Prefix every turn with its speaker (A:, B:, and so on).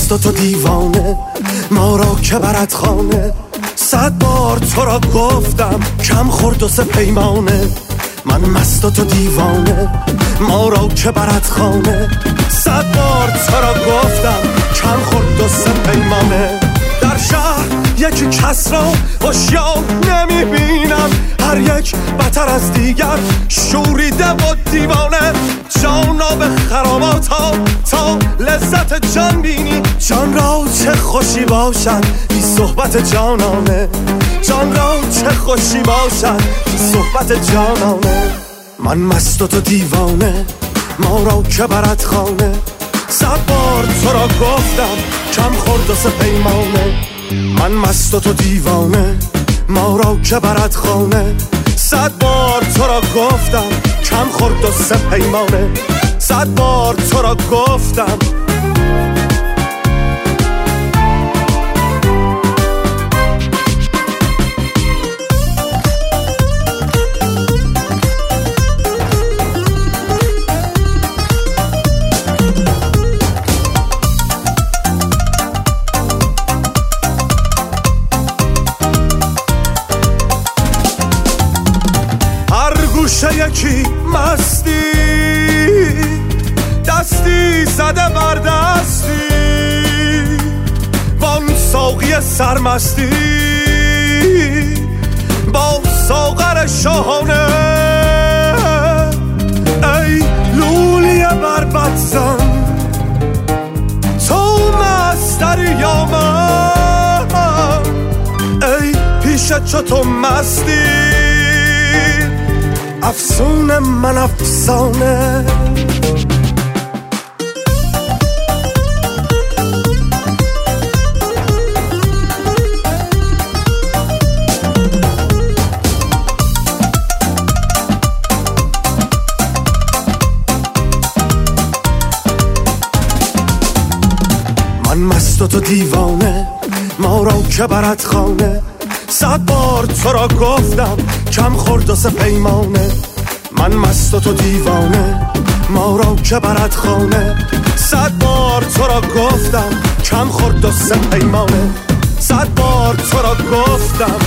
A: مست و تو دیوانه، ما را که برد خانه. 100 بار تو را گفتم کم خورد و سه پیمانه. من مست و تو دیوانه، ما را که برد خانه. 100 بار تو را گفتم کم خورد و سه پیمانه. در شهر یکی کس را هوشیار نمیبینم، هر یک بتر از دیگر شوریده و دیوانه. جانا به خراباتا تا لذت جان بینی، جان را چه خوشی باشد بی صحبت جانانه. جان را چه خوشی باشد بی صحبت جانانه. من مست و تو دیوانه، ما را که برد خانه. 100 بار تو را گفتم کم خورد و سه پیمانه. من مست و تو دیوانه، ما را که برد خانه. 100 بار تو را گفتم کم خورد و سه پیمانه. 100 بار تو را گفتم. یکی مستی دستی زده بر دستی، وان ساقی سرمستی با ساغر شاهانه. ای لولی بربط زن تو مستری یا من، ای پیش چو تو مستی افسون من افسانه. من مست و تو دیوانه، ما را که برد خانه. 100 بار تو را گفتم کم خورد و سه پیمانه. من مست و تو دیوانه، ما را که برد خانه. 100 بار تو را گفتم کم خورد و سه پیمانه. 100 بار تو را گفتم